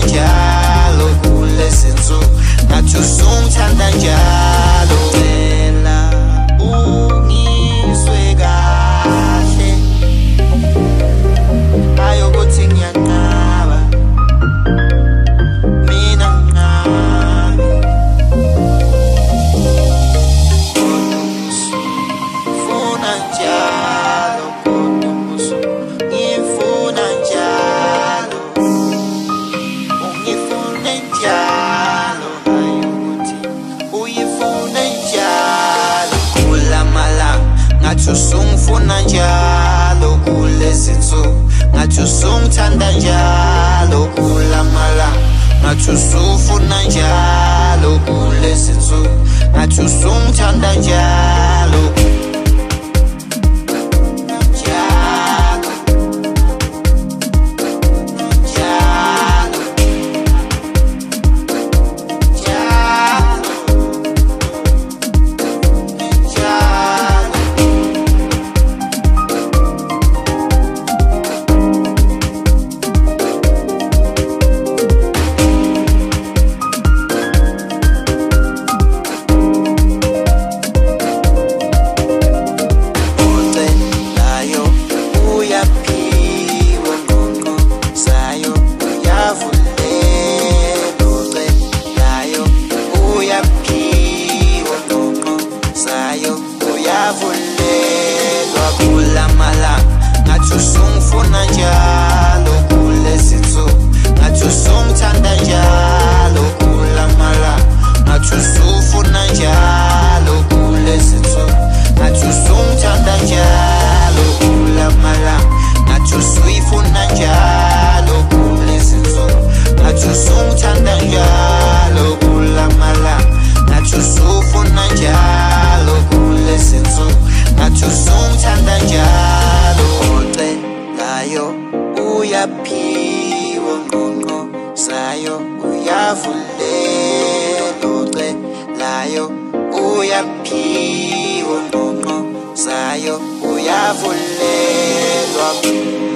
njalo kulezinsuku ngathi usungithanda njalo wena ungizwe kahle ayokuthi ngiyanqaba mina nqabi funa njalo ngifuna njalo ungifune njalo ayokuthi uyifune njalo kulamalanga ngathi usungifuna njalo kulezinsuku ngathi usungithanda njalo kulamalanga ngathi usufuna njalo kulezinsuku ngathi usungithanda njalo uyavulelwa kulamalanga ngathi usungifuna njalo kulezinsuku ngathi usungithanda njalo kulamalanga ngathi usufuna njalo kulezinsuku ngathi usungithanda njalo kulamalanga ngathi usuyifuna njalo kulezinsuku ngathi usungithanda njalo kulamalanga ngathi usufuna njalo kulezinsuku ngathi usungithanda njalo ocelayo uyaphiwa ngqongqo sayo uyavulelwa ocelayo uyaphiwa ngqongqo sayo uyavulelwa